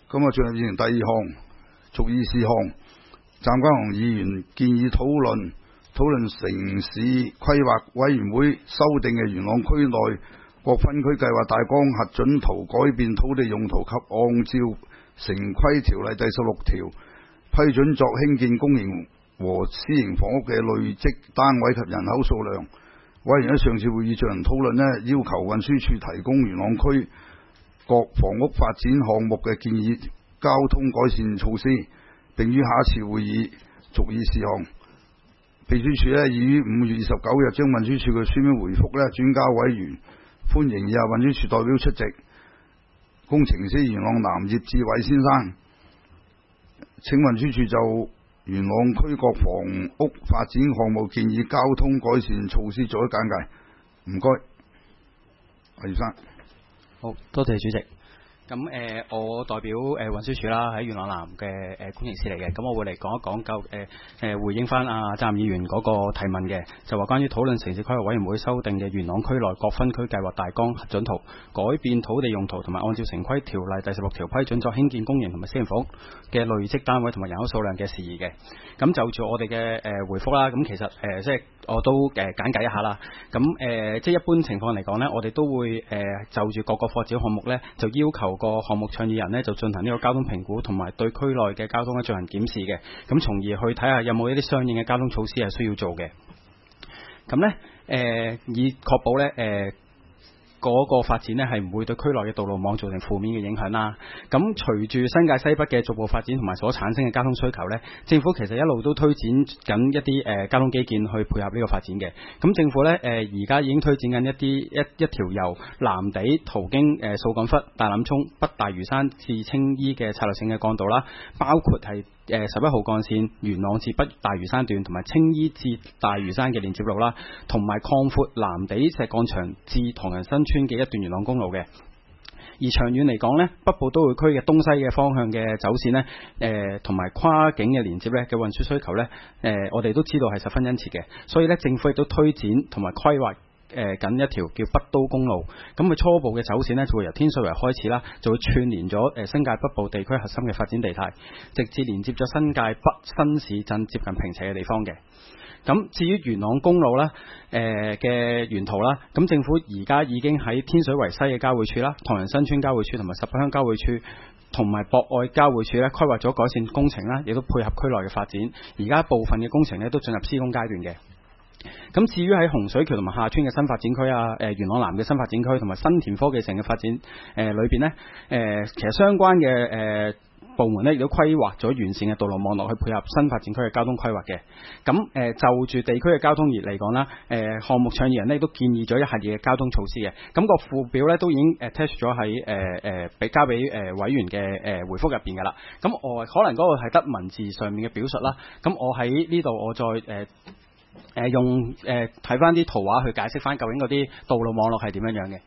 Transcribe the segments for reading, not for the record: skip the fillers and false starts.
咁啊，進入議程第2項，逐議事項。湛江行議員建議討論城市規劃委員會修訂嘅元朗區內各分區計劃大綱核准圖，改變土地用途及按照城規條例第16條批准作興建公營和私營房屋嘅累積單位及人口數量。委員喺上次會議進行討論要求運輸署提供元朗區各房屋發展項目嘅建議交通改善措施，並於下一次會議逐議事項。秘書處已於5月29日將運輸署嘅書面回覆轉交委員，歡迎以下運輸署代表出席。工程師元朗南葉志偉先生，請運輸署就元朗區各房屋發展項目建議交通改善措施做一簡介。唔該，葉生。 好多謝主席。咁我代表運輸署啦，喺元朗南嘅工程師嚟嘅，咁我會嚟講一講回應翻湛議員嗰個提問嘅，就話關於討論城市規劃委員會修訂嘅元朗區內各分區計劃大綱核准圖，改變土地用途同埋按照城規條例第16條批准作興建公營同埋私人房屋嘅累積單位同埋人口數量嘅事宜嘅。咁就住我哋嘅回覆啦，咁其實即係我都簡介一下啦。咁即係一般情況嚟講呢，我哋都會就住各個發展項目呢，就要求個項目倡議人呢，就進行呢個交通評估，同埋對區內嘅交通咧進行檢視嘅，咁從而去睇下有冇一啲相應嘅交通措施係需要做嘅。咁呢，以確保呢嗰個發展呢係唔會對區內嘅道路網造成負面嘅影響啦。咁隨住新界西北嘅逐步發展同埋所產生嘅交通需求呢，政府其實一路都推展緊一啲交通基建去配合呢個發展嘅。咁政府呢，而家已經推展緊一條由藍地途經掃桿笏、大欖涌、北大嶼山至青衣嘅策略性嘅幹道啦，包括係11號幹線元朗至北大嶼山段，同埋青衣至大嶼山嘅連接路啦，同埋擴闊藍地石礦場至唐人新村嘅一段元朗公路嘅。而長遠嚟講呢，北部都會區嘅東西嘅方向嘅走線呢，同埋跨境嘅連接呢嘅運輸需求呢，我哋都知道係十分殷切嘅，所以呢，政府亦都推展同埋規劃緊一條叫北都公路，咁佢初步嘅走線呢，就會由天水圍開始啦，就會串連咗新界北部地區核心嘅發展地帶，直至連接咗新界北新市鎮接近坪輋嘅地方嘅。咁至於元朗公路啦，嘅沿途啦，咁政府而家已經喺天水圍西嘅交匯處啦、唐人新村交匯處同埋十八鄉交匯處同埋博愛交匯處咧，規劃咗改善工程啦，亦都配合區內嘅發展。而家部分嘅工程咧都進入施工階段嘅。咁至於喺洪水橋同埋廈村嘅新發展區元朗南嘅新發展區同埋新田科技城嘅發展裏邊呢，其實相關嘅部門呢亦都規劃咗完善嘅道路網絡去配合新發展區嘅交通規劃嘅。咁就住地區嘅交通業嚟講啦，項目倡議人呢亦都建議咗一系列嘅交通措施嘅。咁個附表呢都已經attach 咗喺俾交俾委員嘅回覆入邊㗎啦。咁我可能嗰個係得文字上面嘅表述啦。咁我喺呢度我再用睇翻啲圖畫去解釋翻究竟嗰啲道路網絡係點樣樣嘅。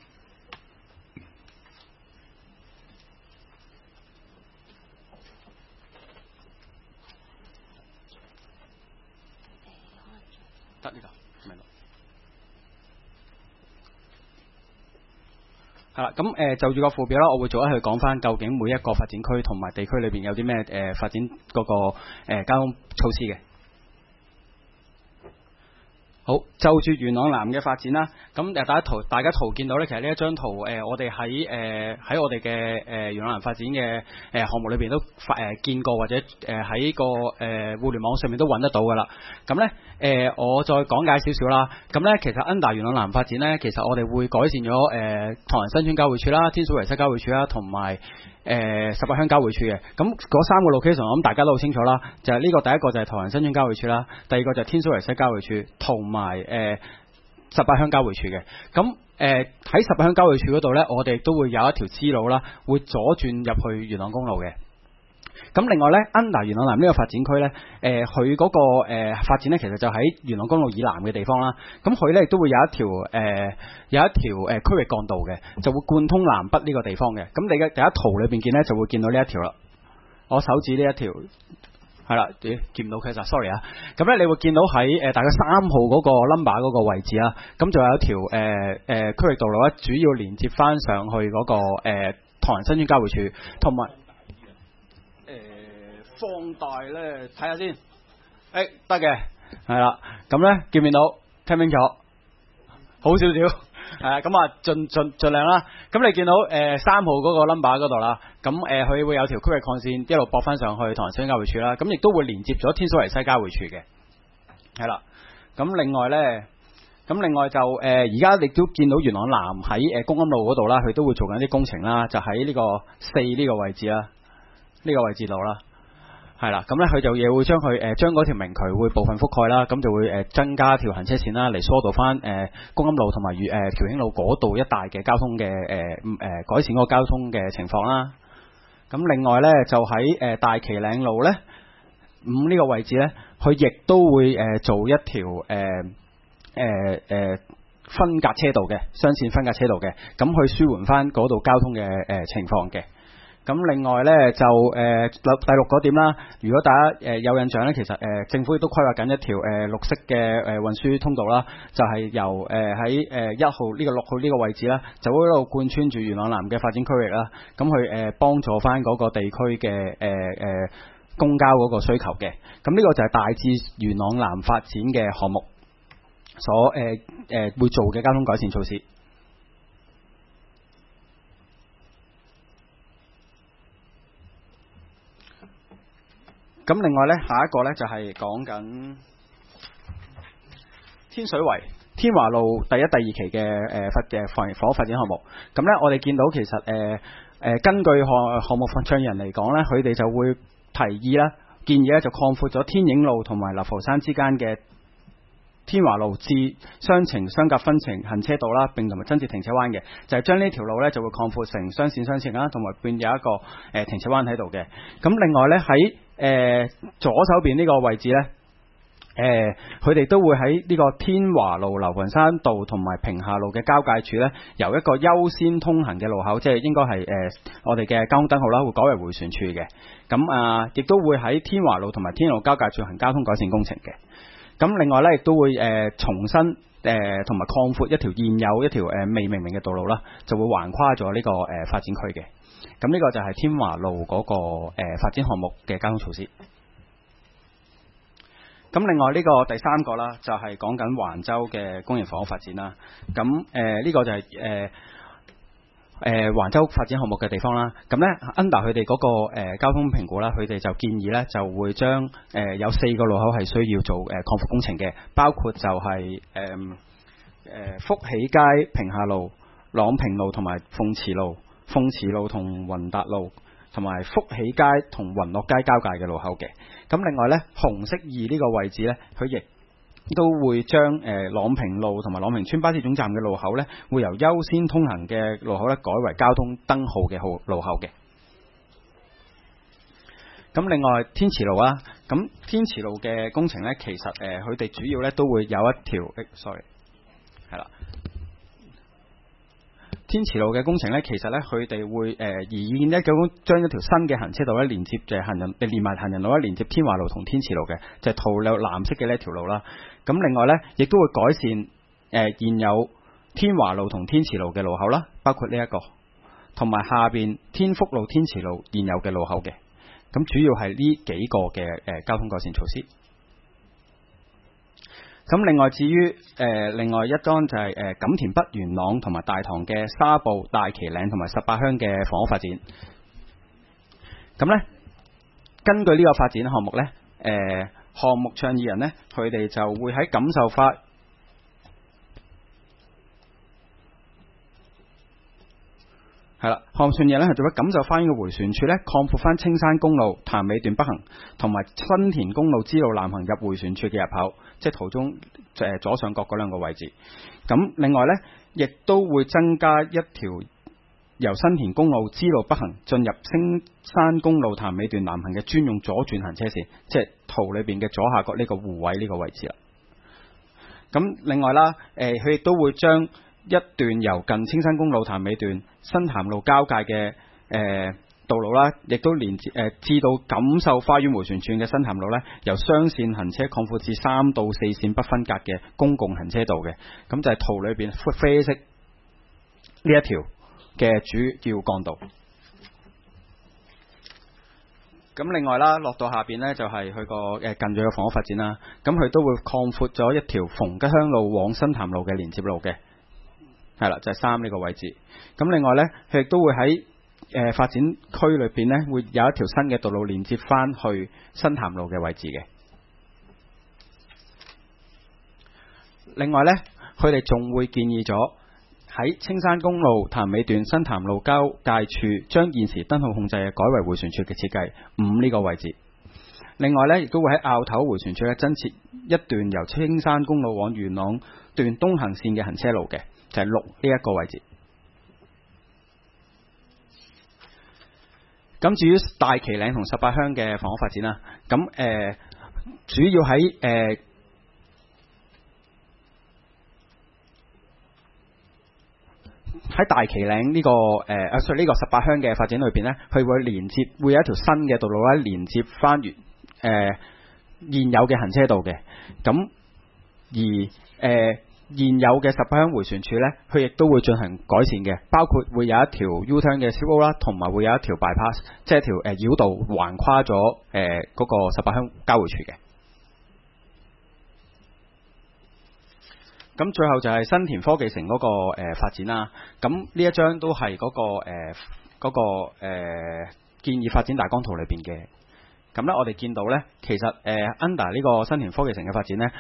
得呢個明係啦，咁就住個附表啦，我會逐一去講翻究竟每一個發展區同埋地區裏邊有啲咩發展嗰個交通措施嘅。好，就住元朗南嘅發展啦，咁大家圖見到呢，其實呢一張圖我哋喺我哋嘅元朗南發展嘅項目裏邊都見過，或者喺個互聯網上面都揾得到噶啦。咁呢，我再講解少少啦。咁呢，其實 under 元朗南發展呢，其實我哋會改善咗唐人新村交匯處啦、天水圍西交匯處啦，同埋十八鄉交匯處嘅。咁嗰三個 location 我諗大家都好清楚啦，就係呢個第一個就係唐人新村交匯處啦，第二個就係天水圍西交匯處，同埋十八鄉交匯處嘅。咁喺十八鄉交匯處嗰度呢，我哋都會有一條支路啦，會左轉入去元朗公路嘅。咁另外呢 under 元朗南呢個發展區呢，佢嗰個發展呢，其實就喺元朗公路以南嘅地方啦。咁佢呢亦都會有一條區域幹道嘅，就會貫通南北呢個地方嘅。咁你嘅第一圖裏邊見呢，就會見到呢一條啦。我手指呢一條係啦，見唔到佢就 sorry 啊。咁呢，你會見到喺大概3號嗰個 number 嗰個位置啦。咁就有一條區域道路咧，主要連接翻上去嗰個唐人新村交匯處，同埋放大咧睇下先。得嘅，係啦。咁咧見唔見到？聽唔清楚？好少少。係啊，咁啊盡量啦。咁你見到3號嗰個 number 嗰度啦，咁佢會有條區域擴線一路駁翻上去唐人小交匯處啦，咁亦都會連接咗天水圍西交匯處嘅。係啦，咁另外咧，就而家你都見到元朗南喺公庵路嗰度啦，佢都會做緊啲工程啦，就喺呢個4呢個位置啦，呢個位置度啦。係啦，咁咧佢就嘢會將嗰條明渠會部分覆蓋啦，咁就會增加條行車線啦，嚟疏導翻公庵路同埋僑興路嗰度一帶嘅交通嘅改善嗰個交通嘅情況啦。咁另外咧就喺大旗嶺路咧5呢個位置咧，佢亦都會做一條分隔車道嘅雙線分隔車道嘅，咁去舒緩翻嗰度交通嘅情況嘅。咁另外咧就第6個點啦，如果大家有印象咧，其實政府亦都規劃緊一條綠色嘅運輸通道啦，就係由喺1號呢個6號呢個位置啦，就會一路貫穿住元朗南嘅發展區域啦，咁去幫助翻嗰個地區嘅公交嗰個需求嘅。咁呢個就係大致元朗南發展嘅項目所會做嘅交通改善措施。咁另外咧，下一個咧就係講緊天水圍天華路第1、第2期嘅房屋發展項目。咁咧，我哋見到其實根據項目發展人嚟講咧，佢哋就會提議啦，建議咧就擴闊咗天影路同埋流浮山之間嘅天華路至雙程雙甲分程行車道啦，並同埋增設停車灣嘅，就係將呢條路咧就會擴闊成雙線雙程啦，同埋變有一個停車灣喺度嘅。咁另外咧喺左手邊呢個位置呢，佢哋都會喺呢個天華路、流雲山道同埋屏廈路嘅交界處呢，由一個優先通行嘅路口，即係應該係我哋嘅交通燈號啦，會改為迴旋處嘅。咁亦都會喺天華路同埋天路交界進行交通改善工程嘅。咁另外呢，亦都會重新同埋擴闊一條現有一條未命名嘅道路啦，就會橫跨咗呢個發展區嘅。咁呢個就係天華路嗰個發展項目嘅交通措施。咁另外呢個第3個啦，就係講緊橫洲嘅公營房屋發展啦。咁呢個就係橫洲發展項目嘅地方啦。咁呢 under 佢哋嗰個交通評估啦，佢哋就建議呢就會將有4個路口係需要做擴闊工程嘅，包括就係福喜街、屏廈路、朗屏路同埋鳳池路。鳳池路同雲達路同埋福喜街同雲樂街交界嘅路口嘅。咁另外呢，紅色2呢個位置呢，佢亦都會將朗屏路同埋朗屏村巴士總站嘅路口呢，會由優先通行嘅路口呢改為交通燈號嘅路口嘅。咁另外天慈路啦，咁天慈路嘅工程呢，其實佢哋主要呢都會有一條係啦。天慈路嘅工程呢，其實呢，佢哋會擬議呢將一條新嘅行車道呢連接連埋行人路連接天華路同天慈路嘅，就係塗有藍色嘅呢條路啦。咁另外呢，亦都會改善現有天華路同天慈路嘅路口啦，包括呢一個，同埋下邊天福路、天慈路現有嘅路口嘅。咁主要係呢幾個嘅交通改善措施。咁另外至於另外一張就係錦田北、元朗同埋大棠嘅沙埔、大旗嶺同埋18鄉嘅房屋發展。咁呢，根據呢個發展項目呢，項目倡議人呢，佢哋就會喺錦繡花係啦，項目倡議人呢係做咗錦繡花園嘅迴旋處呢，擴闊翻青山公路潭尾段北行同埋新田公路支路南行入迴旋處嘅入口，即係途中左上角嗰兩個位置。咁另外呢，亦都會增加一條由新田公路支路北行進入青山公路潭尾段南行嘅專用左轉行車線，即係圖裏邊嘅左下角呢個護位呢個位置啦。咁另外啦，佢亦都會將一段由近青山公路潭尾段新潭路交界嘅道路啦，亦都連接至到錦繡花園迴旋處嘅新潭路呢，由雙線行車擴闊至3到4線不分隔嘅公共行車道嘅。咁就係圖裏邊啡色呢一條嘅主要幹道。 咁另外啦，落到下邊呢，就係佢個近住嘅房屋發展啦。咁佢都會擴闊咗一條逢吉鄉路往新潭路嘅連接路嘅，係啦，就係3呢個位置。咁另外呢，佢亦都會喺發展區裏邊呢，會有一條新嘅道路連接翻去新潭路嘅位置嘅。另外呢，佢哋仲會建議咗喺青山公路潭尾段新潭路交界處，將現時燈號控制嘅改為迴旋處嘅設計5呢個位置。另外呢，亦都會喺坳頭迴旋處咧增設一段由青山公路往元朗段東行線嘅行車路嘅，就係6呢一個位置。咁至於大旗嶺同18鄉嘅房屋發展啦，咁主要喺喺大旗嶺呢個呢個18鄉嘅發展裏邊呢，佢會連接會有一條新嘅道路咧，連接翻現有嘅行車道嘅。咁而現有嘅18鄉迴旋處呢，佢亦都會進行改善嘅，包括會有一條 U-turn 嘅 小路啦，同埋會有一條 bypass， 即係一條繞道橫跨咗嗰個18鄉交匯處嘅。咁最後就係新田科技城嗰個發展啦。咁呢一張都係嗰個建議發展大綱圖裏邊嘅。咁呢，我哋見到呢，其實under 呢個新田科技城嘅發展呢，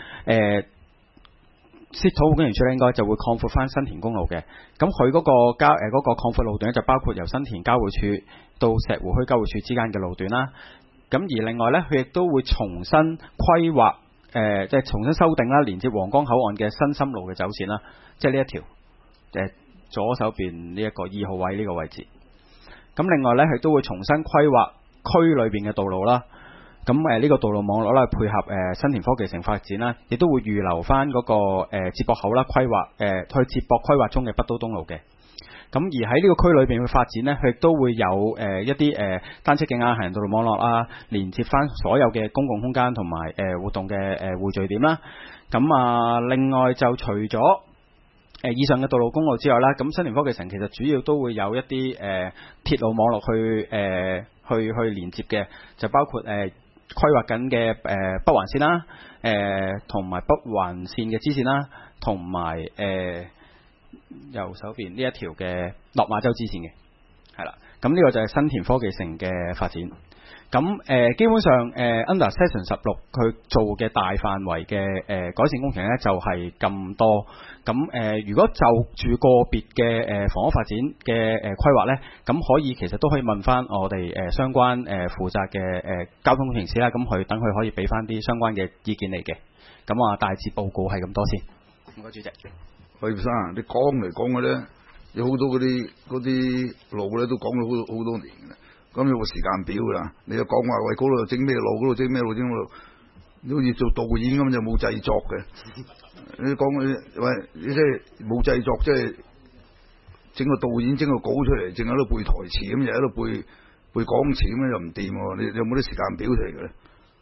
涉土管理處咧應該就會擴闊翻新田公路嘅。咁佢嗰個擴闊路段咧，就包括由新田交匯處到石湖墟交匯處之間嘅路段啦。咁而另外呢，佢亦都會重新規劃。即係重新修訂啦，連接皇崗口岸嘅新深路嘅走線啦，即係呢一條左手邊呢一個2號位呢個位置。咁另外呢，佢都會重新規劃區裏邊嘅道路啦。咁呢個道路網絡啦，配合新田科技城發展啦，亦都會預留翻嗰個接駁口啦，規劃去接駁規劃中嘅北都東路嘅。咁而喺呢個區裏邊嘅發展呢，佢亦都會有一啲單車徑啊、行人道路網絡啊，連接翻所有嘅公共空間同埋活動嘅匯聚點啦。咁另外就除咗以上嘅道路公路之外啦，咁新田科技城其實主要都會有一啲鐵路網絡去連接嘅，就包括規劃緊嘅北環線啦，同埋北環線嘅支線啦，同埋右手邊呢一條嘅落馬洲支線嘅，係啦。咁呢個就係新田科技城嘅發展。咁基本上under Section 16佢做嘅大範圍嘅改善工程呢，就係咁多。咁如果就住個別嘅房屋發展嘅規劃呢，咁可以其實都可以問翻我哋相關負責嘅交通工程師啦。咁佢等佢可以俾翻啲相關嘅意見嚟嘅。咁大致報告係咁多先。唔該，主席。 許生，你講嚟講嘅咧，有好多嗰啲路咧都講咗好多年嘅啦。咁有個時間表㗎啦。你又講話喂嗰度整咩路，嗰度整咩路，整咩路，你好似做導演咁就冇製作嘅。你講喂，你即係冇製作，即係整個導演整個稿出嚟，淨喺度背台詞咁，又喺度背講詞咁又唔掂喎。你有冇啲時間表出嚟嘅咧？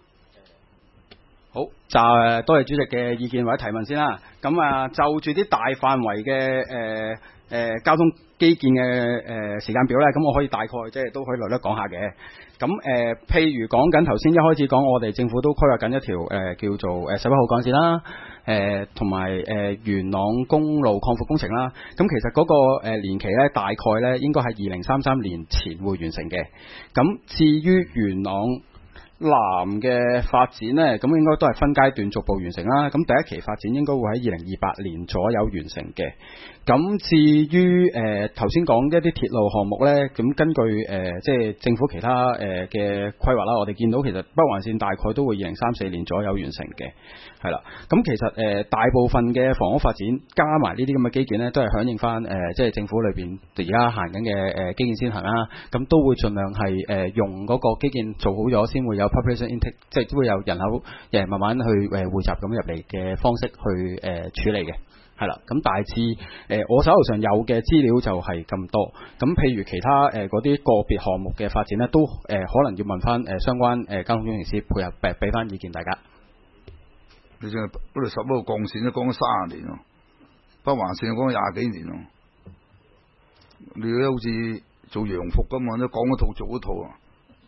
好， 就多謝主席嘅意見或者提問先啦。咁就住啲大範圍嘅交通基建嘅時間表咧，咁我可以大概即係都可以略略講下嘅。咁譬如講緊頭先一開始講，我哋政府都規劃緊一條叫做11號幹線啦，同埋元朗公路擴闊工程啦。咁其實嗰個年期咧，大概咧應該係2033年前會完成嘅。咁至於元朗南嘅發展呢，咁應該都係分階段逐步完成啦。咁第一期發展應該會喺2028年左右完成嘅。咁至於頭先講一啲鐵路項目呢，咁根據即係政府其他嘅規劃啦，我哋見到其實北環線大概都會2034年左右完成嘅，係啦。咁其實大部分嘅房屋發展加埋呢啲咁嘅基建呢，都係響應翻即係政府裏邊而家行緊嘅基建先行啦。咁都會盡量係用嗰個基建做好咗，先會有 population intake， 即係都會有人口慢慢去匯集咁入嚟嘅方式去處理嘅。係啦，咁大致我手頭上有嘅資料就係咁多。咁譬如其他嗰啲個別項目嘅發展呢，都可能要問翻相關交通工程師配合俾翻意見大家。 你淨係嗰條11號幹線都講咗30年咯，北環線講咗20幾年咯。你好似做洋服咁嘛，都講一套做一套啊。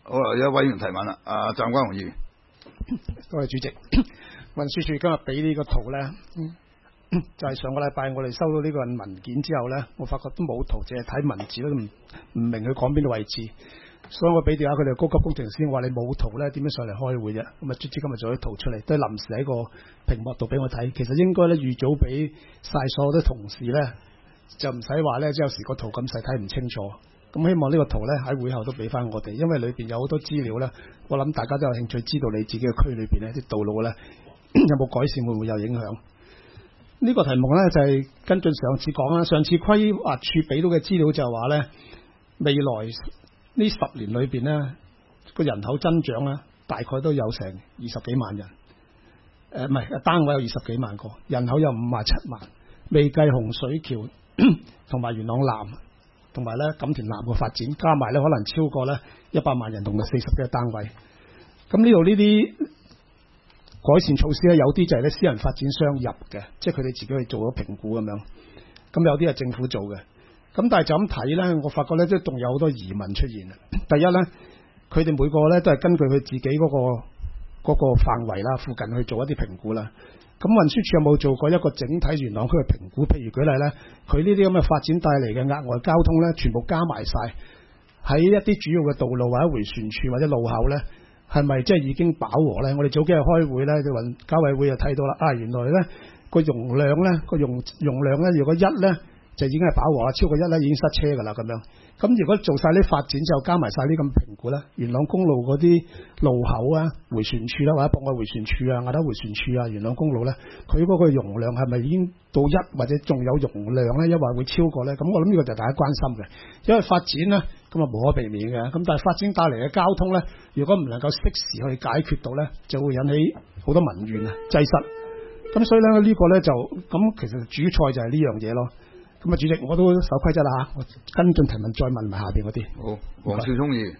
好啦，有委員提問啦，湛江雄議員。 多謝主席。運輸署今日俾呢個圖咧，就係上個禮拜我哋收到呢個文件之後咧，我發覺都冇圖，淨係睇文字都唔明佢講邊個位置，所以我俾電話佢哋高級工程師，我話你冇圖咧，點樣上嚟開會啫？咁啊，卒之今日做咗圖出嚟，都係臨時喺個屏幕度俾我睇。其實應該咧預早俾晒所有啲同事咧，就唔使話咧，即有時個圖咁細睇唔清楚。咁希望呢個圖咧喺會後都俾翻我哋，因為裏邊有好多資料咧，我諗大家都有興趣知道你自己嘅區裏邊呢啲道路咧有冇改善，會唔會有影響？呢個題目咧就係跟進上次講啦，上次規劃處俾到嘅資料就係話咧，未來呢10年裏邊咧個人口增長咧大概都有成20幾萬人，唔係單位有20幾萬個，人口有57萬，未計洪水橋同埋元朗南。同埋咧錦田南嘅發展，加埋咧可能超過咧100萬人同埋40嘅單位。咁呢度呢啲改善措施咧，有啲就係咧私人發展商入嘅，即係佢哋自己去做咗評估咁樣。咁有啲係政府做嘅。咁但係就咁睇咧，我發覺咧即係仲有好多疑問出現。第一咧，佢哋每個咧都係根據佢自己嗰個範圍啦，附近去做一啲評估啦。咁運輸署有冇做過一個整體元朗區嘅評估？譬如舉例咧，佢呢啲咁嘅發展帶嚟嘅額外交通咧，全部加埋晒喺一啲主要嘅道路或者迴旋處或者路口咧，係咪即係已經飽和咧？我哋早幾日開會咧，就運交委會就睇到啦。原來咧個容量咧咧，如果1咧就已經係飽和啦，超過1咧已經塞車㗎啦咁樣。咁如果做晒啲發展之後，加埋晒呢咁評估咧，元朗公路嗰啲路口啊、迴旋處啦，或者博愛迴旋處啊、亞德迴旋處啊、元朗公路咧，佢嗰個容量係咪已經到1或者仲有容量咧？抑或會超過咧？咁我諗呢個就大家關心嘅，因為發展咧咁啊無可避免嘅。咁但係發展帶嚟嘅交通咧，如果唔能夠適時去解決到咧，就會引起好多民怨啊、擠塞。咁所以咧呢個咧就咁，其實主菜就係呢樣嘢咯。咁啊，主席，我都守規則啦嚇，我跟進提問再問埋下邊嗰啲。 好，黃少聰議員。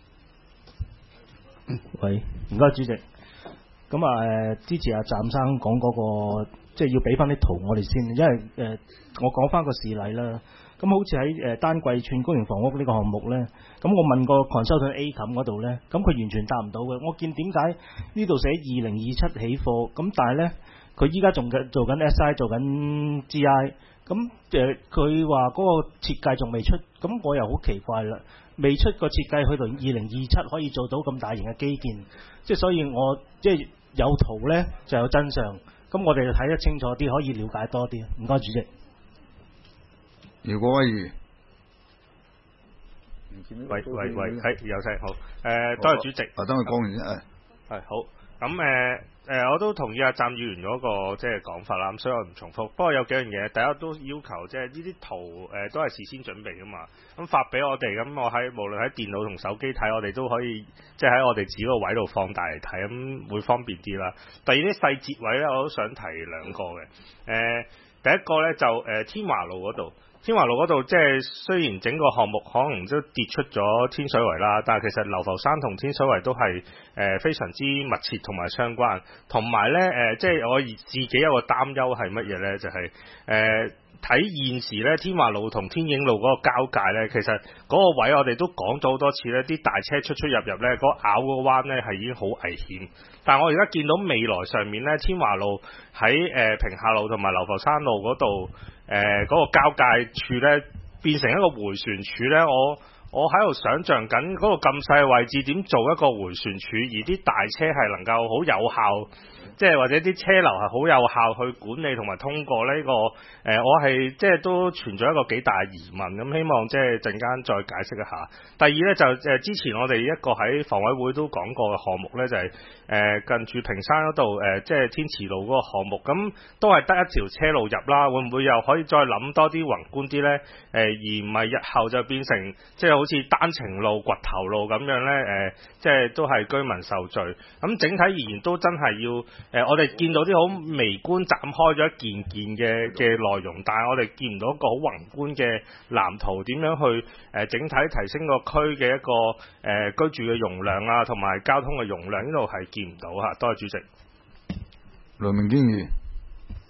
喂，唔該主席。咁支持阿湛生講嗰個，即係要俾翻啲圖我哋先，因為我講翻個事例啦。咁好似喺單櫃寸公營房屋呢個項目咧，咁我問過 consultant A 冚嗰度咧，咁佢完全答唔到嘅。我見點解呢度寫2027起貨，咁但係咧佢依家仲做緊 SI 做緊 GI。咁佢話嗰個設計仲未出，咁我又好奇怪啦，未出個設計去到2027可以做到咁大型嘅基建，即係所以我即係有圖咧就有真相，咁我哋就睇得清楚啲，可以了解多啲。唔該主席。 姚國威議員。 喂，有聲好，多謝主席。 等佢講完先， 係好。咁我都同意阿湛議員嗰個即係講法啦，咁所以我唔重複。不過有幾樣嘢，大家都要求即係呢啲圖都係事先準備噶嘛，咁發俾我哋，咁我無論喺電腦同手機睇，我哋都可以即係喺我哋自己個位度放大嚟睇，咁會方便啲啦。第二啲細節位咧，我都想提2個嘅。第一個咧就天華路嗰度。天華路嗰度即係雖然整個項目可能都跌出咗天水圍啦，但係其實流浮山同天水圍都係非常之密切同埋相關。同埋咧即係我自己有個擔憂係乜嘢咧？就係睇現時咧天華路同天影路嗰個交界咧，其實嗰個位我哋都講咗好多次咧，啲大車出入咧，嗰個拗個彎咧係已經好危險。但係我而家見到未來上面咧，天華路喺屏廈路同埋流浮山路嗰度嗰個交界處咧，變成一個迴旋處咧，我喺度想像緊嗰個咁細嘅位置點做一個迴旋處，而啲大車係能夠好有效，即係或者啲車流係好有效去管理同埋通過呢個我係即係都存在一個幾大疑問，咁希望即係陣間再解釋一下。第二呢，就之前我哋一個喺房委會都講過嘅項目呢，就係近住屏山嗰度即係天慈路嗰個項目，咁都係得一條車路入啦，會唔會又可以再諗多啲宏觀啲呢？而唔係日後就變成即係好似單程路、掘頭路咁樣呢，即係都係居民受罪。咁整體而言都真係要我哋見到啲好微觀斬開咗一件件嘅內容，但係我哋見唔到一個好宏觀嘅藍圖，點樣去整體提升個區嘅一個居住嘅容量啊，同埋交通嘅容量，呢度係見唔到嚇。多謝主席。 梁明堅議員。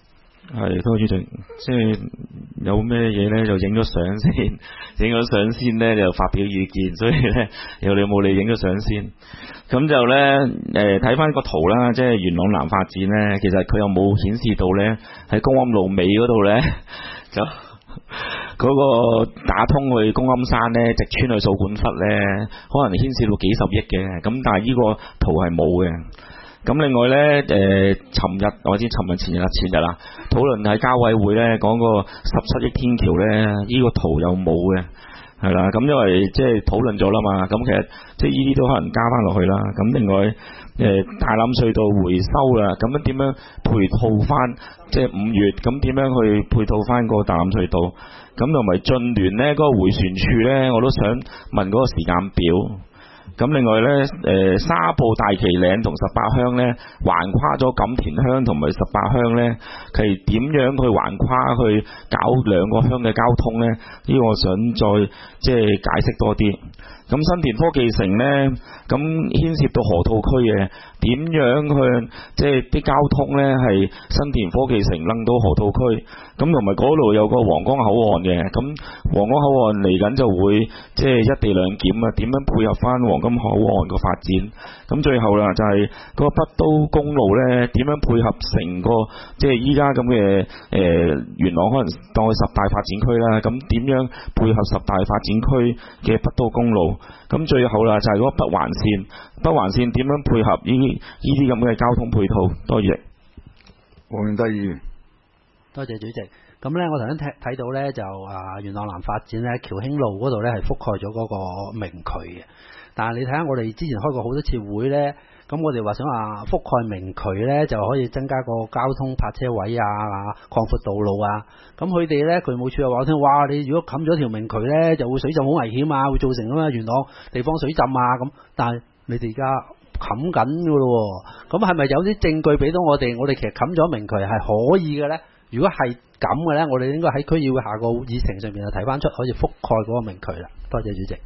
係，多謝主席。即係有咩嘢咧，就影咗相先，影咗相先咧就發表意見，所以咧有理冇理影咗相先。咁就咧睇翻個圖啦，即係元朗南發展咧，其實佢又冇顯示到咧喺公庵路尾嗰度咧就嗰個打通去公庵山咧，直穿去掃管笏咧，可能牽涉到幾十億嘅。咁但係呢個圖係冇嘅。咁另外咧，尋日或者前日啦，討論喺交委會咧講個17億天橋咧，呢個圖又冇嘅，係啦。咁因為即係討論咗啦嘛，咁其實即係呢啲都可能加翻落去啦。咁另外大欖隧道回收啦，咁樣點樣配套翻？即係5月咁點樣去配套翻個大欖隧道？咁同埋駿聯咧嗰個迴旋處咧，我都想問嗰個時間表。咁另外咧，沙埔大旗嶺同18鄉咧，橫跨咗錦田鄉同埋18鄉咧，係點樣去橫跨去搞兩個鄉嘅交通咧？呢個我想再即係解釋多啲。咁新田科技城咧，咁牽涉到河套區嘅，點樣去即係啲交通咧係新田科技城掕到河套區，咁同埋嗰度有個皇崗口岸嘅，咁皇崗口岸嚟緊就會即係一地兩檢啊，點樣配合翻黃金口岸個發展？咁最後啦就係嗰個北都公路咧，點樣配合成個即係依家咁嘅元朗可能當佢10大發展區啦，咁點樣配合10大發展區嘅北都公路？咁最後啦就係嗰個北環線點樣配合呢啲咁嘅交通配套？多謝。 黃永德議員， 多謝主席。咁咧，我頭先睇到咧就元朗南發展咧，僑興路嗰度咧係覆蓋咗嗰個明渠嘅。但係你睇下我哋之前開過好多次會咧，咁我哋話想話覆蓋明渠咧就可以增加個交通泊車位啊，擴闊道路啊。咁佢哋咧渠務署又話我聽，哇！你如果冚咗條明渠咧，就會水浸好危險啊，會造成咁啊元朗地方水浸啊咁。但係你哋而家冚緊㗎咯，咁係咪有啲證據俾到我哋？我哋其實冚咗明渠係可以嘅咧。如果係咁嘅咧，我哋應該喺區議會下個議程上面就睇翻出可以覆蓋嗰個明渠啦。多謝主席。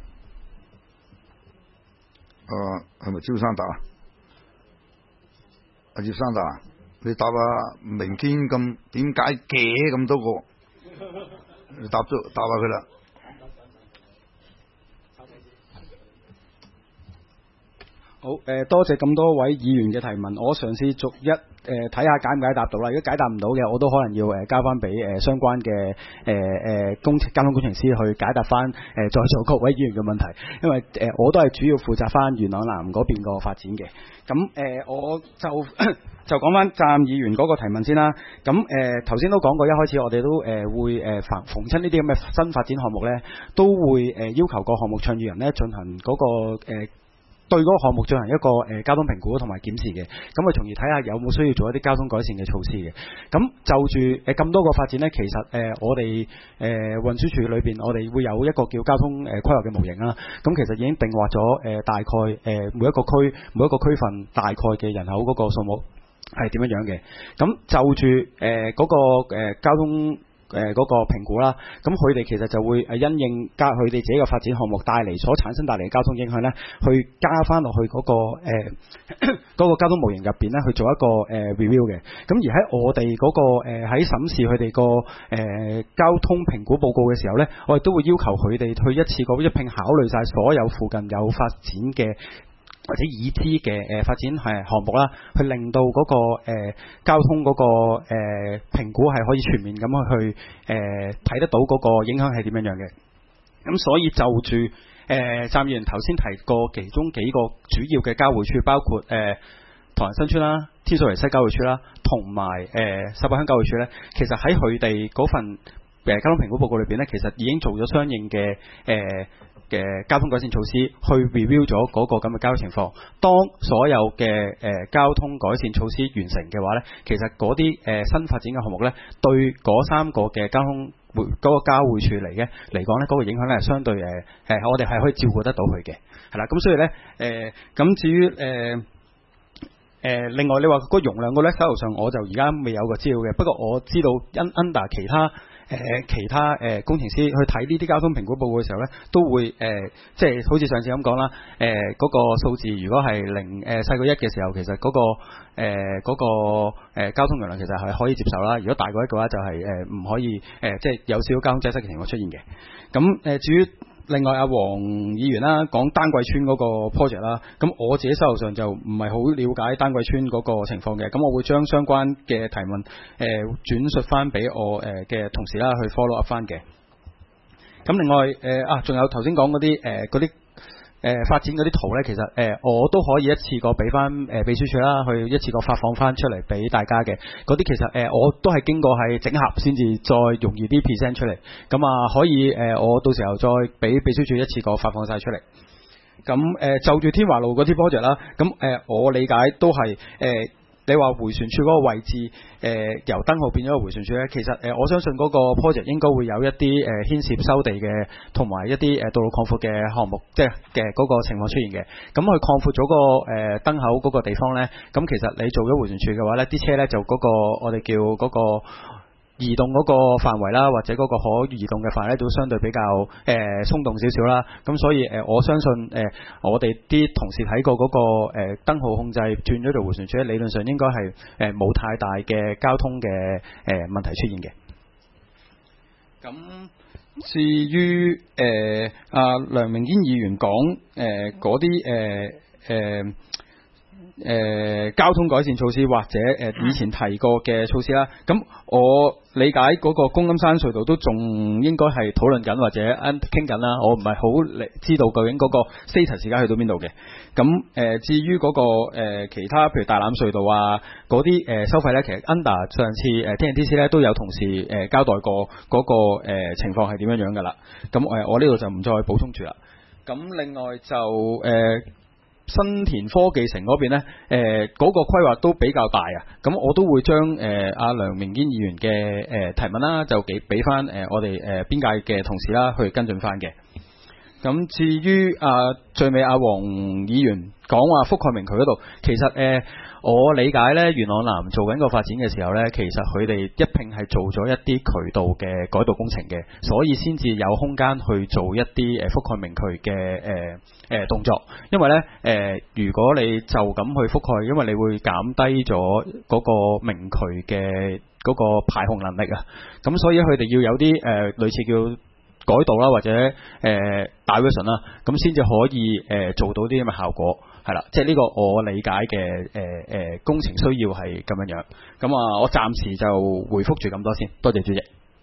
係咪招生達啊？阿葉生達，你答明天咁點解嘅咁多個？你答下佢啦。 好，多謝咁多位議員嘅提問，我嘗試逐一睇下解唔解答到啦。如果解答唔到嘅，我都可能要交翻俾相關嘅交通工程師去解答翻在座各位議員嘅問題，因為我都係主要負責翻元朗南嗰邊個發展嘅。咁我就講翻站議員嗰個提問先啦。咁頭先都講過，一開始我哋都會逢親呢啲咁嘅新發展項目咧，都會要求個項目倡議人咧進行嗰個對嗰個項目進行一個交通評估同埋檢視嘅，咁啊從而睇下有冇需要做一啲交通改善嘅措施嘅。咁就住咁多個發展呢，其實我哋運輸署裏邊，我哋會有一個叫交通規劃嘅模型啦。咁其實已經定劃咗大概每一個區份大概嘅人口嗰個數目係點樣樣嘅。咁就住嗰個交通嗰個評估啦，咁佢哋其實就會因應加佢哋自己嘅發展項目帶嚟所產生帶嚟嘅交通影響咧，去加翻落去嗰個嗰個交通模型入邊咧，去做一個review 嘅。咁而喺我哋嗰個喺審視佢哋個交通評估報告嘅時候咧，我哋都會要求佢哋去一次過一併考慮晒所有附近有發展嘅或者已知嘅發展項目啦，去令到嗰個交通嗰個評估係可以全面咁去睇得到嗰個影響係點樣樣嘅。咁所以就住站議員頭先提過其中幾個主要嘅交匯處，包括唐人新村啦、天水圍西交匯處啦，同埋18鄉交匯處咧，其實喺佢哋嗰份交通評估報告裏邊咧，其實已經做咗相應嘅交通改善措施，去 review 咗嗰個咁嘅交通情況。當所有嘅交通改善措施完成嘅話咧，其實嗰啲新發展嘅項目咧，對嗰3個嘅交通嗰個交匯處嚟講咧，嗰個影響咧係相對我哋係可以照顧得到佢嘅，係啦。咁所以咧咁至於另外你話個容量個咧，手頭上我就而家未有個資料嘅，不過我知道under 其他其他工程師去睇呢啲交通評估報告嘅時候咧，都會即係好似上次咁講啦，嗰個數字如果係細過1嘅時候，其實嗰個交通容量其實係可以接受啦。如果大過1嘅話，就係唔可以即係有少少交通擠塞嘅情況出現嘅。咁至於另外阿黃議員啦，講丹桂村嗰個 project 啦，咁我自己手頭上就唔係好了解丹桂村嗰個情況嘅，咁我會將相關嘅提問轉述翻俾我嘅同事啦去 follow up 翻嘅。咁另外仲有頭先講嗰啲發展嗰啲圖呢，其實我都可以一次過俾翻秘書處啦，去一次過發放翻出嚟俾大家嘅。嗰啲其實我都係經過係整合先至再容易啲 present 出嚟。咁可以我到時候再俾秘書處一次過發放晒出嚟。咁就住天華路嗰啲 project 啦，咁我理解都係你話迴旋處嗰個位置由燈號變咗個迴旋處咧，其實我相信嗰個 project 應該會有一啲牽涉收地嘅，同埋一啲道路擴闊嘅項目，即係嘅嗰個情況出現嘅。咁佢擴闊咗個燈口嗰個地方咧，咁其實你做咗迴旋處嘅話咧，啲車咧就嗰個我哋叫嗰個移動嗰個範圍啦，或者嗰個可移動嘅範圍咧，都相對比較鬆動少少啦。咁所以我相信我哋啲同事睇過嗰個燈號控制轉咗做迴旋處咧，理論上應該係冇太大嘅交通嘅問題出現嘅。咁至於梁明堅議員講嗰啲交通改善措施或者以前提過嘅措施啦，咁我理解嗰個公金山隧道都仲應該係討論緊或者傾緊啦，我唔係好知道究竟嗰個 status 而家去到邊度嘅。咁至於嗰個其他譬如大欖隧道啊嗰啲收費咧，其實 under 上次TNTC 咧都有同事交代過嗰個情況係點樣㗎啦。咁我呢度就唔再補充住啦。咁另外就新田科技城嗰邊呢，嗰個規劃都比較大啊，咁我都會將阿梁明堅議員嘅提問啦，就俾翻我哋邊界嘅同事啦去跟進翻嘅。咁至於最尾阿黃議員講話覆蓋明渠嗰度，其實我理解呢，元朗南做緊個發展嘅時候呢，其實佢哋一併係做咗一啲渠道嘅改道工程嘅，所以先至有空間去做一啲覆蓋明渠嘅動作。因為呢，如果你就咁去覆蓋，因為你會減低咗嗰個明渠嘅嗰個排洪能力啊，咁所以佢哋要有啲類似叫改道啦，或者diversion啦，咁先至可以做到啲咁嘅效果，係啦，即係呢個我理解嘅工程需要係咁樣樣。咁我暫時就回覆住咁多先，多謝主席。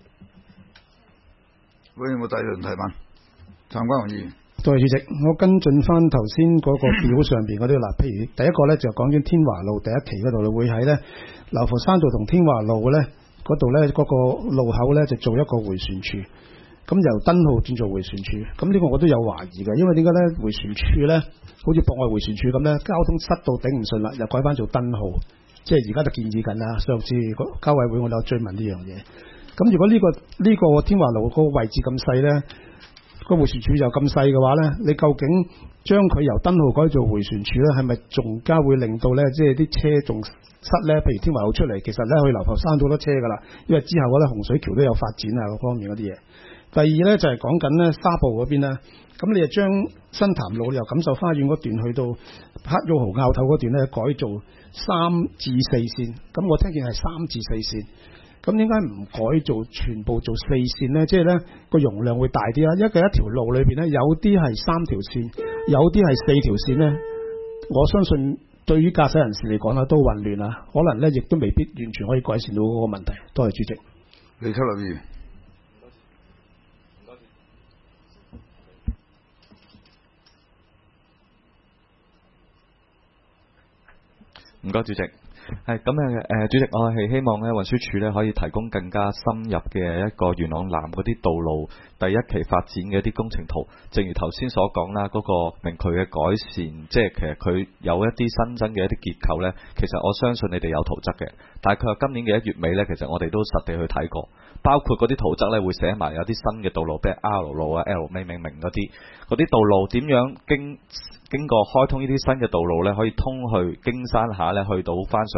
有冇第二輪提問？陳國雄議員。 多謝主席，我跟進翻頭先嗰個表上邊嗰啲啦，譬如第一個咧就講緊天華路第一期嗰度會喺咧流浮山道同天華路咧嗰度咧嗰個路口咧就做一個迴旋處。咁由燈號轉做迴旋處，咁呢個我都有懷疑嘅，因為點解咧？迴旋處咧，好似博愛迴旋處咁咧，交通塞到頂唔順啦，又改翻做燈號，即係而家就建議緊啦。上次交委會我哋有追問呢樣嘢。咁如果呢個天華路個位置咁細咧，個迴旋處又咁細嘅話咧，你究竟將佢由燈號改做迴旋處咧，係咪仲加會令到咧，即係啲車仲塞咧？譬如天華路出嚟，其實咧去流浮山好多車噶啦，因為之後嗰啲洪水橋都有發展啊，各方面嗰啲嘢。第二咧就係講緊咧沙埔嗰邊咧，咁你就將新潭路由錦繡花園嗰段去到黑玉豪坳頭嗰段咧改做3至4線，咁我聽見係3至4線，咁點解唔改做全部做4線咧？即係咧個容量會大啲啦，因為一條路裏邊咧有啲係3條線，有啲係4條線咧，我相信對於駕駛人士嚟講咧都混亂啦，可能咧亦都未必完全可以改善到嗰個問題。多謝主席。 李秋立議員。 唔該，主席。係咁主席，我係希望咧運輸署咧可以提供更加深入嘅一個元朗南嗰啲道路第一期發展嘅一啲工程圖。正如頭先所講啦，嗰個明渠嘅改善，即係其實佢有一啲新增嘅一啲結構咧，其實我相信你哋有圖則嘅。但係佢話今年嘅1月尾咧，其實我哋都實地去睇過，包括嗰啲圖則咧會寫埋有啲新嘅道路，譬如 R 路啊、L 明嗰啲道路點樣經過開通呢啲新嘅道路咧，可以通去經山下咧，去到翻上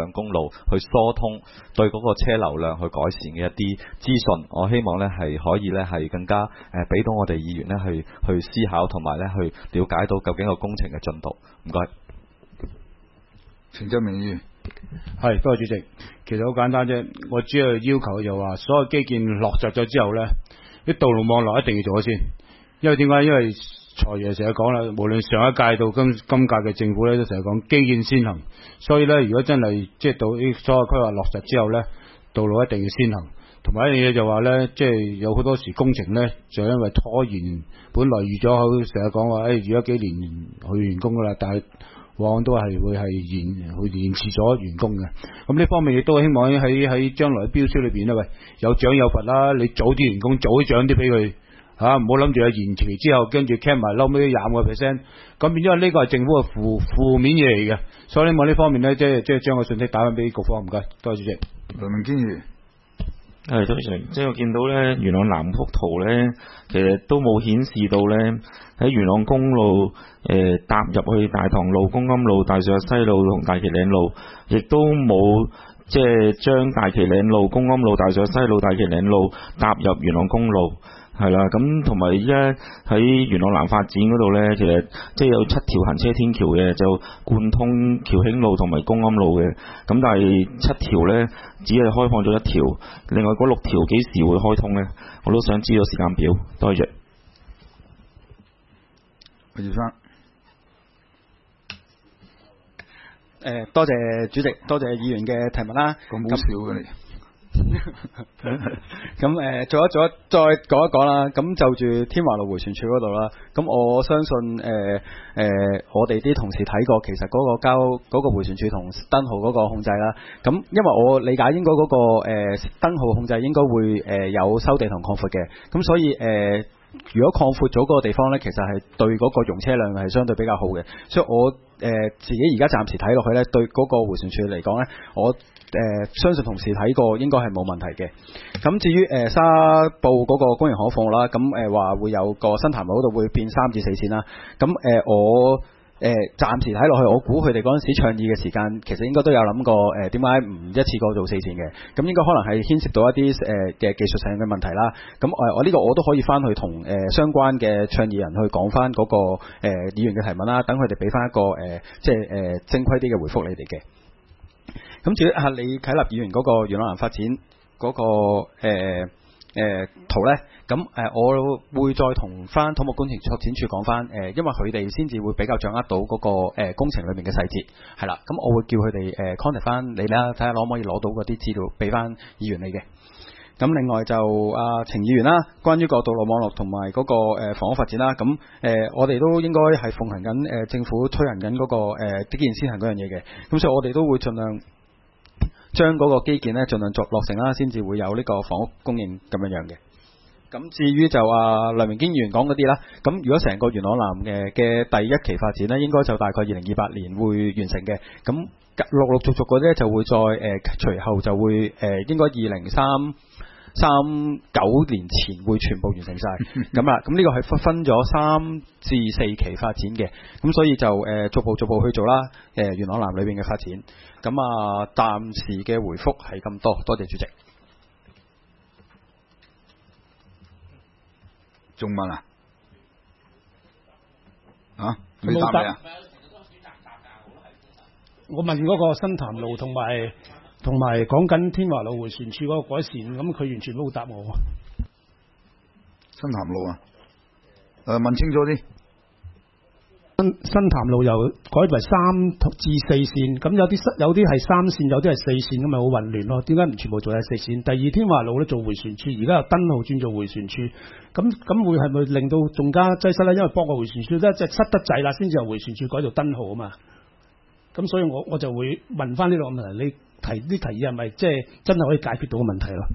上公路去疏通對嗰個車流量去改善嘅一啲資訊，我希望呢係可以呢係更加俾到我哋議員呢去思考，同埋呢去了解到究竟個工程嘅進度。唔該。 陳志明議員。 係，多謝主席。其實好簡單啫，我主要要求就話所有基建落實咗之後呢，啲道路網絡一定要做咗先。因為點解？因為財爺成日講啦，無論上一屆到今屆嘅政府咧，都成日講基建先行。所以咧，如果真係即係到啲所有規劃落實之後咧，道路一定要先行。同埋一樣嘢就話咧，即係有好多時工程咧，就因為拖延，本來預咗好，成日講話預咗幾年去完工噶啦，但係往往都係會係延遲咗完工嘅。咁呢方面亦都希望喺將來嘅標書裏邊咧，喂，有獎有罰啦，你早啲完工，早啲獎啲俾佢。唔好諗住有延期之後，跟住 cap 埋撈尾25%，咁變咗呢個係政府嘅負面嘢嚟嘅，所以希望呢方面呢，即係將個信息打翻俾局方，唔該，多謝主席。 梁明堅議員。 係，多謝。即係我見到呢元朗南幅圖呢，其實都冇顯示到呢喺元朗公路搭入去大棠路、公庵路、大上西路同大旗嶺路，亦都冇即係將大旗嶺路、公庵路、大上西路、大旗嶺路搭入元朗公路。係啦，咁同埋依家喺元朗南發展嗰度呢，其實即係有7條行車天橋嘅，就貫通僑興路同埋公庵路嘅。咁但係7條呢，只係開放咗1條，另外嗰6條幾時會開通呢？我都想知道時間表。多謝。 葉生。 多謝主席，多謝議員嘅提問啦。 咁好笑嘅你。 咁做一再講一講啦。咁就住天華路迴旋處嗰度啦。咁我相信我哋啲同事睇過，其實嗰個迴旋處同燈號嗰個控制啦。咁因為我理解應該嗰個燈號控制應該會有收地同擴闊嘅。咁所以如果擴闊咗嗰個地方呢，其實係對嗰個容車量係相對比較好嘅。所以我自己而家暫時睇落去呢，對嗰個迴旋處嚟講呢，我相信同事睇過應該係冇問題嘅。咁至於沙埔嗰個公營可放啦，咁話會有個新潭路嗰度會變3至4線啦。咁我暫時睇落去，我估佢哋嗰陣時倡議嘅時間，其實應該都有諗過點解唔一次過做4線嘅。咁應該可能係牽涉到一啲嘅技術上嘅問題啦。咁我呢個我都可以翻去同相關嘅倡議人去講翻嗰個議員嘅提問啦，等佢哋俾翻一個即係正規啲嘅回覆你哋嘅。咁至於李啟立議員嗰個元朗南發展嗰個圖呢，咁我會再同翻土木工程拓展處講翻，因為佢哋先至會比較掌握到嗰個工程裏面嘅細節，係啦。咁我會叫佢哋contact 翻你啦，睇下可唔可以攞到嗰啲資料俾翻議員你嘅。咁另外就程議員啦，關於個道路網絡同埋嗰個房屋發展啦，咁我哋都應該係奉行緊政府推行緊嗰個基建先行嗰樣嘢嘅，咁所以我哋都會盡量將嗰個基建呢盡量落成啦，先至會有呢個房屋供應咁樣嘅。咁至於就梁明堅議員講嗰啲啦，咁如果成個元朗南嘅第一期發展呢，應該就大概2028年會完成嘅。咁陸續嗰啲就會再隨後就會應該2039年前會全部完成晒。咁啦，咁呢個係分咗3至4期發展嘅，咁所以就逐步去做啦。元朗南裏邊嘅發展，咁暫時嘅回覆係咁多，多謝主席。 仲問啊？你答未啊？ 我問嗰個新潭路同埋講緊天華路迴旋處嗰個改善，咁佢完全冇答我。 新潭路啊？問清楚啲。 新潭路又改為3至4線，咁有啲係3線，有啲係4線，咁咪好混亂咯。點解唔全部做係4線？第二天華路咧做迴旋處，而家由燈號轉做迴旋處，咁會係咪令到仲加擠塞咧？因為幫個迴旋處咧即係塞得滯啦，先至由迴旋處改做燈號啊嘛。咁所以我就會問翻呢個問題，你提啲提議係咪即係真係可以解決到個問題咯？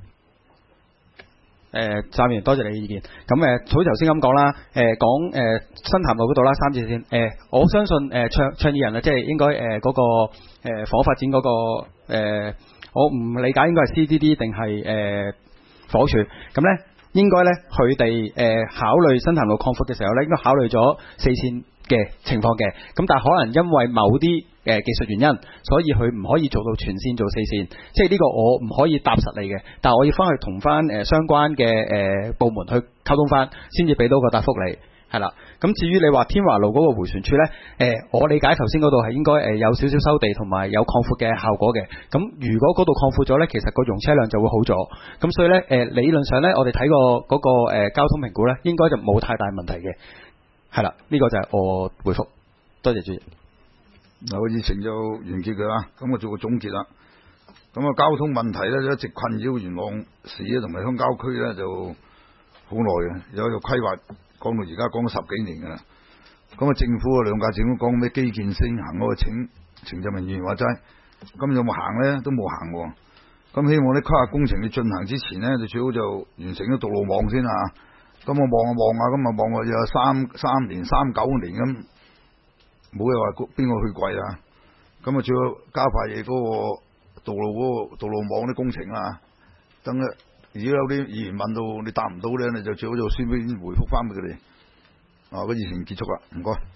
暫時多謝你嘅意見。咁好似頭先咁講啦，講新潭路嗰度啦3至4線，我相信倡議人啊，即係應該嗰個房屋發展嗰個我唔理解應該係 CDD 定係房屋署。咁咧應該咧佢哋考慮新潭路擴闊嘅時候咧，應該考慮咗4線嘅情況嘅，咁但係可能因為某啲技術原因，所以佢唔可以做到全線做4線，即係呢個我唔可以答實你嘅，但係我要翻去同翻相關嘅部門去溝通翻，先至俾到個答覆你。係啦，咁至於你話天華路嗰個迴旋處呢，我理解頭先嗰度係應該有少少收地同埋有擴闊嘅效果嘅。咁如果嗰度擴闊咗呢，其實個容車輛就會好咗。咁所以呢，理論上呢，我哋睇過嗰個交通評估呢，應該就冇太大問題嘅。係啦，呢個就係我回覆。多謝主席。 嗱，個議程就完結㗎啦，咁我做個總結啦。咁啊，交通問題呢，就一直困擾元朗市啊同埋鄉郊區呢，就好耐嘅，有規劃。講到而家講咗10幾年㗎啦，咁啊政府啊兩屆政府講咩基建先行嗰個程振明議員話齋，咁有冇行呢？都冇行喎。咁希望啲規劃工程你進行之前呢，就最好就完成咗道路網先啊。咁我望啊，咁啊望有3年、3、9年咁，冇又話邊個去貴啊？咁啊最好加快嘢嗰個道路網啲工程啊，等啊。如果有啲議員問到你答唔到咧，你就最好就先回覆翻俾佢哋。個議程結束啦，唔該。